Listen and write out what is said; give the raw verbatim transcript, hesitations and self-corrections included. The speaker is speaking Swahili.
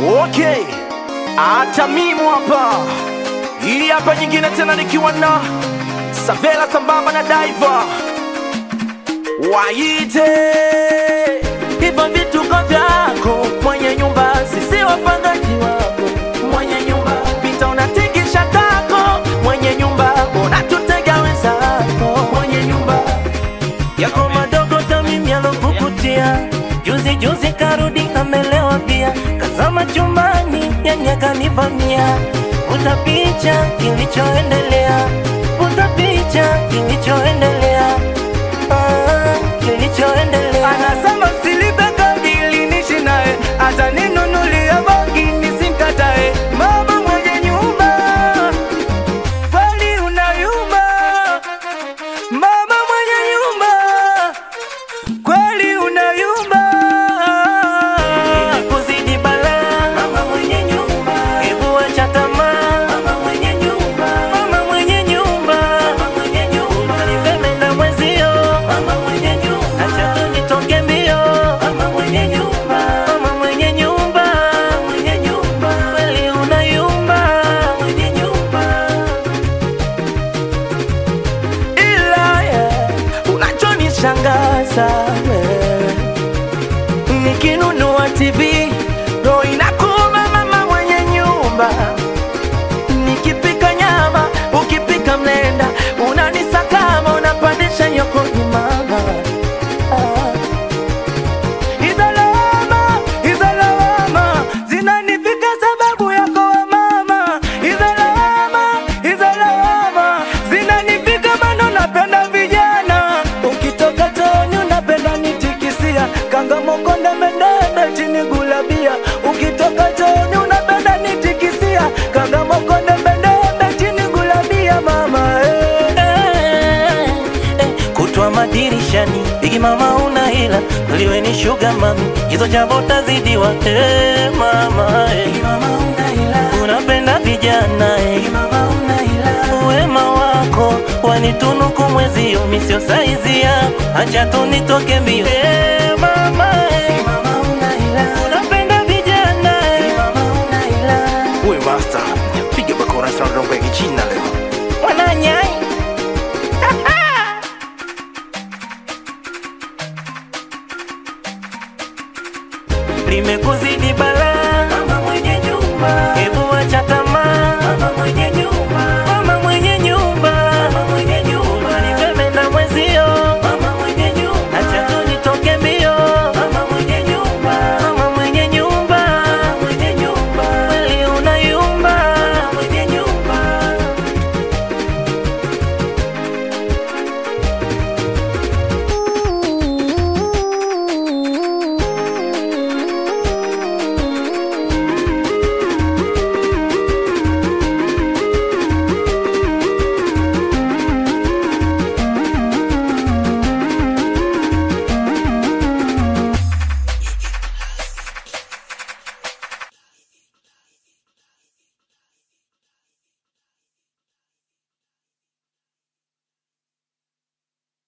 Okay, acha mimi hapa. Hii hapa nyingine tena nikiwa na Savela sambamba na Diver. Waite hivyo vituko vyako mwenye nyumba, sisi wapangaji wako mwenye nyumba. Pita unatikisha tako mwenye nyumba, unatutega wenzako mwenye nyumba. Yako madogo tamimi alokukutia, juzi juzi karudi amelewa pia, kazama chumbani nyanya kanivamia. Vuta picha kilichoendelea, vuta picha kilichoendelea, ah, kilichoendelea. Anasema silipe kadili nishi nae, hata ninunulia bangi nisikatae. Mama mwenye nyumba, kweli unayumba. Mama mwenye nyumba, kweli unayumba. Kuzidi bala, mama mwenye nyumba. Hebu acha tamaa, mama mwenye nyumba. Mama mwenye nyumba, mama mwenye nyumba. Nipenda mwezio, mama mwenye nyumba. Acha tunitoke mbio, mama mwenye nyumba. Mama mwenye nyumba, mwenye nyumba. Kweli unayumba, mwenye nyumba. Ila yeah, unachonishangaza wewe, nikinunua T V roho inakuuma mama mwenye nyumba. Nikipika nyama, ukipika mlenda, unanisakama unapandisha nyokoni mama. Ah. Hizo lawama, hizo lawama zinanifika sababu yako we mama. Hizo lawama, hizo lawama zinanifika maana unapenda vijana. Ukitoka toni unapenda nitikisia, kanga mokonde menende chini gulabia. Ukitoka toni unapenda nitikisia, kanga mokonde menende chini gulabia mama. Eh, eh, eh. Kutwa madirishani, bigi mama una hila, kweliwe ni sugar mami, hizo jabota zidiwa. Eh mama, eh. Bigi mama una hila, unapenda vijana, eh. Bigi mama una hila, wema wako wanitunuku mwezio, misio saizi yako, acha tunitoke mbio. Eh mama, eh. Bigi mama una hila, unapenda vijana, eh. Bigi mama una hila. Uwe master, piga bakora sana rongo ya kichina leo. Wananyai. Limekuzidi bala